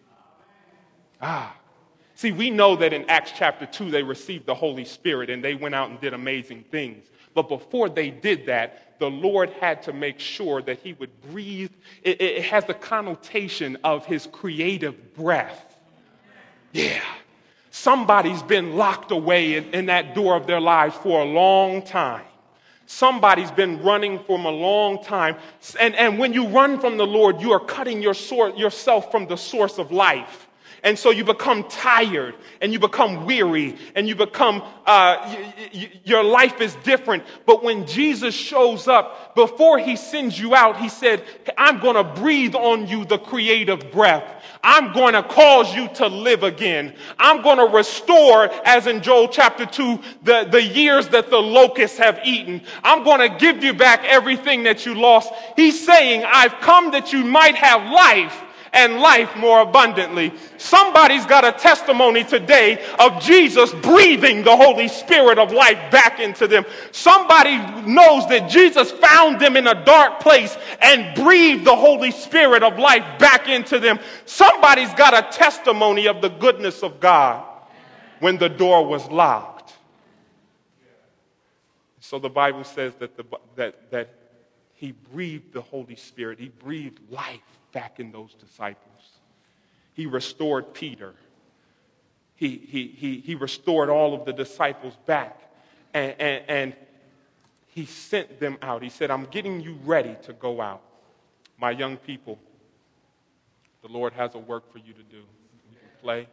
See, we know that in Acts chapter 2, they received the Holy Spirit and they went out and did amazing things. But before they did that, the Lord had to make sure that he would breathe. It has the connotation of his creative breath. Yeah. Somebody's been locked away in that door of their lives for a long time. Somebody's been running from a long time. And when you run from the Lord, you are cutting yourself from the source of life. And so you become tired and you become weary and you become, your life is different. But when Jesus shows up, before he sends you out, he said, I'm going to breathe on you the creative breath. I'm going to cause you to live again. I'm going to restore, as in Joel chapter 2, the years that the locusts have eaten. I'm going to give you back everything that you lost. He's saying, I've come that you might have life, and life more abundantly. Somebody's got a testimony today of Jesus breathing the Holy Spirit of life back into them. Somebody knows that Jesus found them in a dark place and breathed the Holy Spirit of life back into them. Somebody's got a testimony of the goodness of God when the door was locked. So the Bible says that he breathed the Holy Spirit. He breathed life back in those disciples. He restored Peter. He restored all of the disciples back. And he sent them out. He said, I'm getting you ready to go out. My young people, the Lord has a work for you to do. You can play.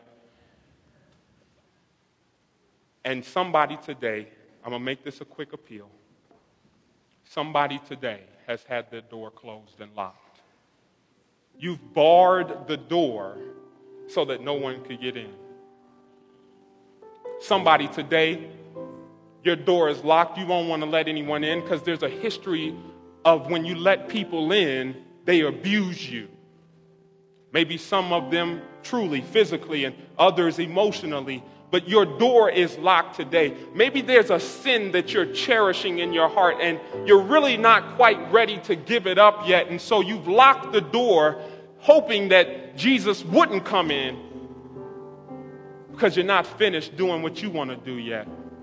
And somebody today, I'm going to make this a quick appeal. Somebody today has had their door closed and locked. You've barred the door so that no one could get in. Somebody today, your door is locked. You won't want to let anyone in because there's a history of when you let people in, they abuse you. Maybe some of them truly, physically, and others emotionally. But your door is locked today. Maybe there's a sin that you're cherishing in your heart and you're really not quite ready to give it up yet. And so you've locked the door hoping that Jesus wouldn't come in because you're not finished doing what you want to do yet.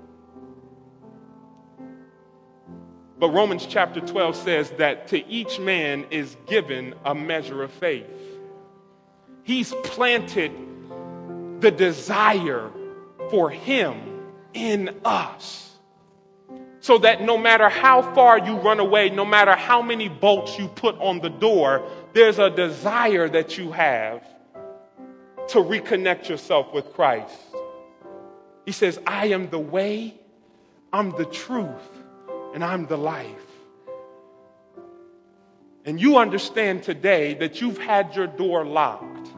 But Romans chapter 12 says that to each man is given a measure of faith. He's planted the desire for him in us. So that no matter how far you run away, no matter how many bolts you put on the door, there's a desire that you have to reconnect yourself with Christ. He says, I am the way, I'm the truth, and I'm the life. And you understand today that you've had your door locked.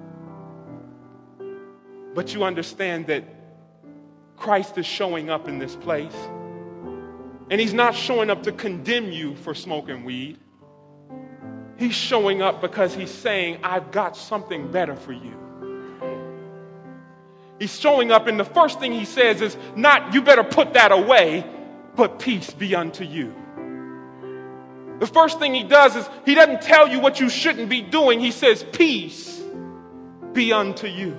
But you understand that Christ is showing up in this place. And he's not showing up to condemn you for smoking weed. He's showing up because he's saying, I've got something better for you. He's showing up, and the first thing he says is not, you better put that away, but peace be unto you. The first thing he does is he doesn't tell you what you shouldn't be doing. He says, peace be unto you.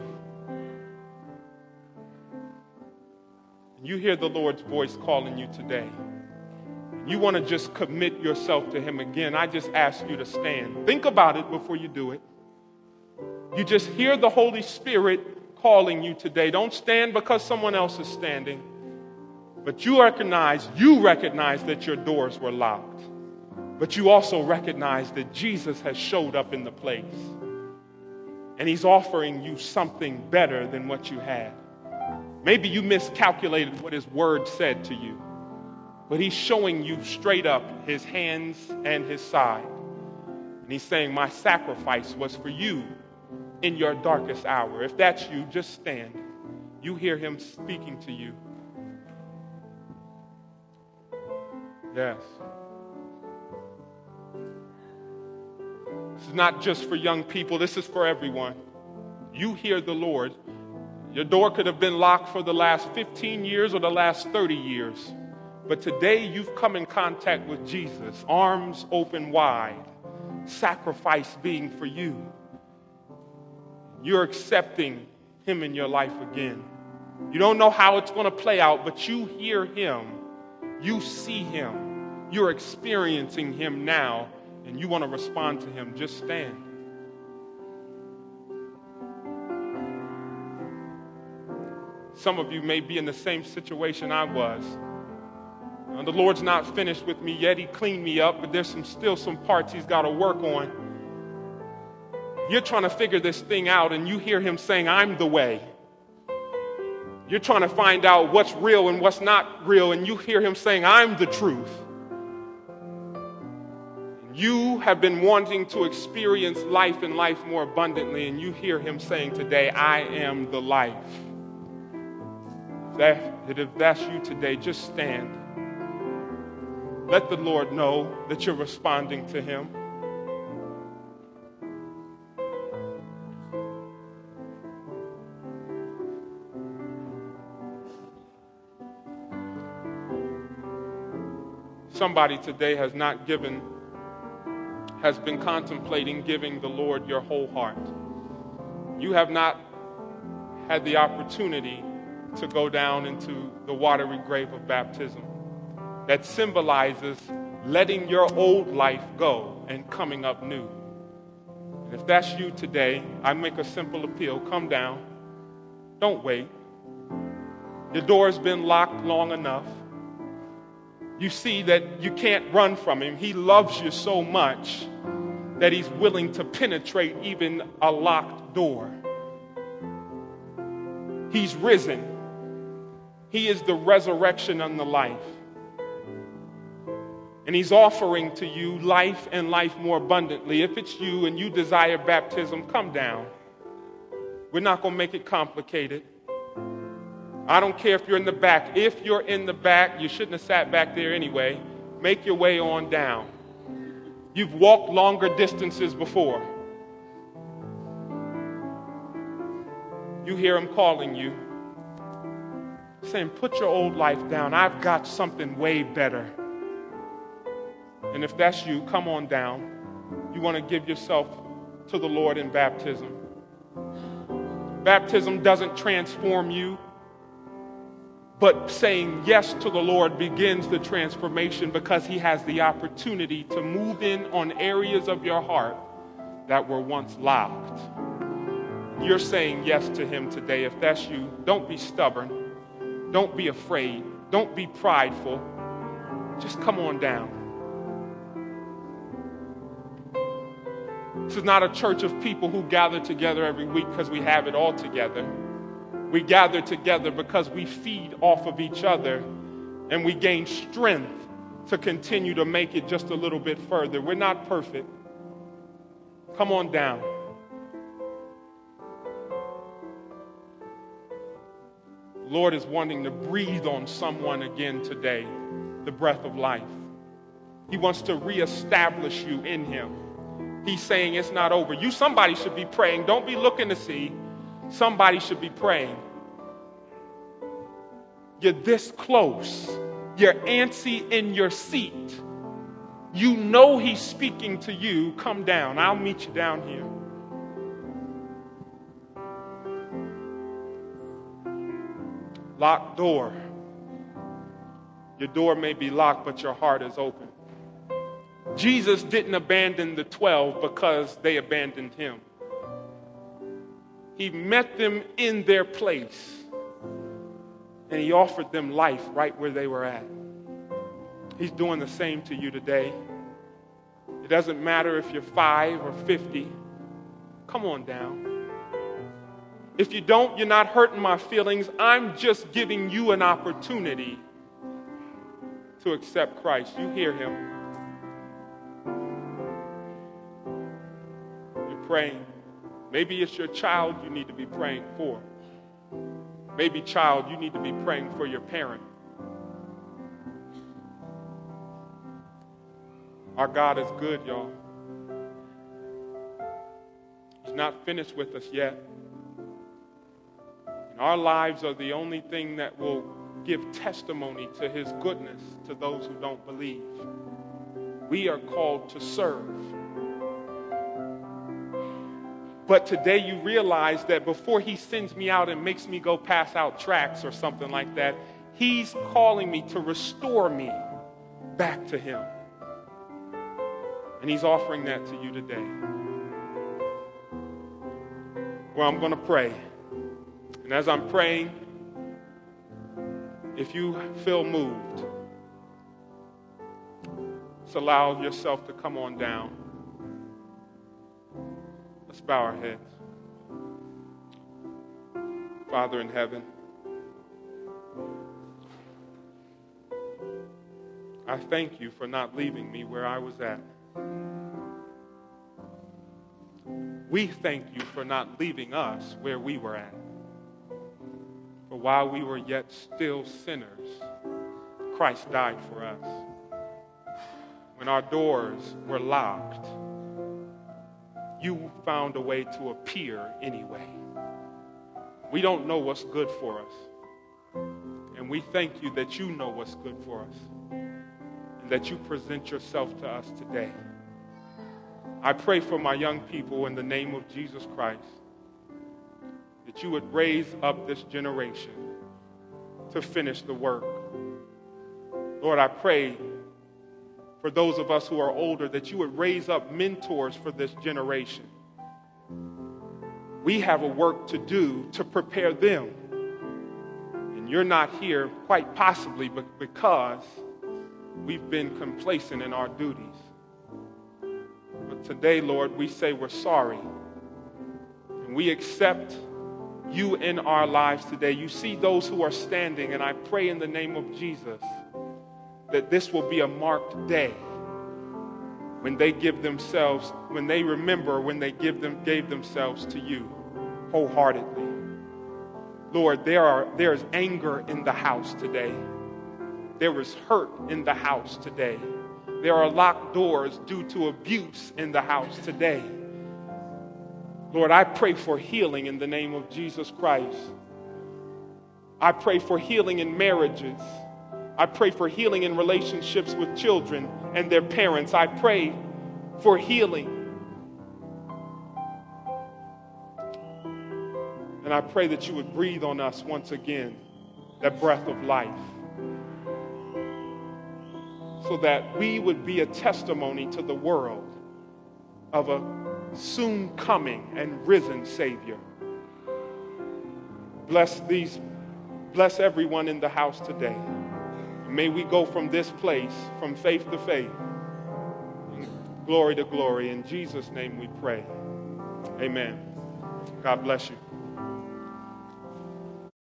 You hear the Lord's voice calling you today. You want to just commit yourself to him again. I just ask you to stand. Think about it before you do it. You just hear the Holy Spirit calling you today. Don't stand because someone else is standing. But you recognize that your doors were locked. But you also recognize that Jesus has showed up in the place. And he's offering you something better than what you had. Maybe you miscalculated what his word said to you. But he's showing you straight up his hands and his side. And he's saying, my sacrifice was for you in your darkest hour. If that's you, just stand. You hear him speaking to you. Yes. This is not just for young people. This is for everyone. You hear the Lord. Your door could have been locked for the last 15 years or the last 30 years. But today you've come in contact with Jesus, arms open wide, sacrifice being for you. You're accepting him in your life again. You don't know how it's going to play out, but you hear him. You see him. You're experiencing him now, and you want to respond to him. Just stand. Some of you may be in the same situation I was. The Lord's not finished with me yet. He cleaned me up, but there's still some parts he's got to work on. You're trying to figure this thing out, and you hear him saying, I'm the way. You're trying to find out what's real and what's not real, and you hear him saying, I'm the truth. You have been wanting to experience life and life more abundantly, and you hear him saying today, I am the life. If that's you today, just stand. Let the Lord know that you're responding to him. Somebody today has been contemplating giving the Lord your whole heart. You have not had the opportunity to go down into the watery grave of baptism that symbolizes letting your old life go and coming up new. If that's you today, I make a simple appeal. Come down. Don't wait. Your door's been locked long enough. You see that you can't run from him. He loves you so much that he's willing to penetrate even a locked door. He's risen. He is the resurrection and the life. And he's offering to you life and life more abundantly. If it's you and you desire baptism, come down. We're not going to make it complicated. I don't care if you're in the back. If you're in the back, you shouldn't have sat back there anyway. Make your way on down. You've walked longer distances before. You hear him calling you, saying, put your old life down. I've got something way better. And if that's you, come on down. You want to give yourself to the Lord in baptism. Baptism doesn't transform you, but saying yes to the Lord begins the transformation because he has the opportunity to move in on areas of your heart that were once locked. You're saying yes to him today. If that's you, don't be stubborn. Don't be afraid. Don't be prideful. Just come on down. This is not a church of people who gather together every week because we have it all together. We gather together because we feed off of each other and we gain strength to continue to make it just a little bit further. We're not perfect. Come on down. The Lord is wanting to breathe on someone again today, the breath of life. He wants to reestablish you in him. He's saying it's not over. Somebody should be praying. Don't be looking to see. Somebody should be praying. You're this close. You're antsy in your seat. You know he's speaking to you. Come down. I'll meet you down here. Locked door. Your door may be locked, but your heart is open. Jesus didn't abandon the 12 because they abandoned him. He met them in their place, and he offered them life right where they were at. He's doing the same to you today. It doesn't matter if you're 5 or 50. Come on down. If you don't, you're not hurting my feelings. I'm just giving you an opportunity to accept Christ. You hear him. Praying. Maybe it's your child you need to be praying for. Maybe, child, you need to be praying for your parent. Our God is good, y'all. He's not finished with us yet. And our lives are the only thing that will give testimony to his goodness to those who don't believe. We are called to serve. But today you realize that before he sends me out and makes me go pass out tracts or something like that, he's calling me to restore me back to him. And he's offering that to you today. Well, I'm going to pray. And as I'm praying, if you feel moved, just allow yourself to come on down. Let's bow our heads. Father in heaven, I thank you for not leaving me where I was at. We thank you for not leaving us where we were at. For while we were yet still sinners, Christ died for us. When our doors were locked, you found a way to appear anyway. We don't know what's good for us. And we thank you that you know what's good for us. And that you present yourself to us today. I pray for my young people in the name of Jesus Christ, that you would raise up this generation to finish the work. Lord, I pray for those of us who are older that you would raise up mentors for this generation we have a work to do to prepare them. And you're not here quite possibly because we've been complacent in our duties. But today, Lord, we say we're sorry. And we accept you in our lives today. You see those who are standing, and I pray in the name of Jesus that this will be a marked day when they give themselves, when they remember when they gave themselves to you wholeheartedly. Lord, there is anger in the house today. There is hurt in the house today. There are locked doors due to abuse in the house today. Lord, I pray for healing in the name of Jesus Christ. I pray for healing in marriages. I pray for healing in relationships with children and their parents. I pray for healing. And I pray that you would breathe on us once again, that breath of life, so that we would be a testimony to the world of a soon coming and risen Savior. Bless everyone in the house today. May we go from this place, from faith to faith, and glory to glory. In Jesus' name we pray. Amen. God bless you.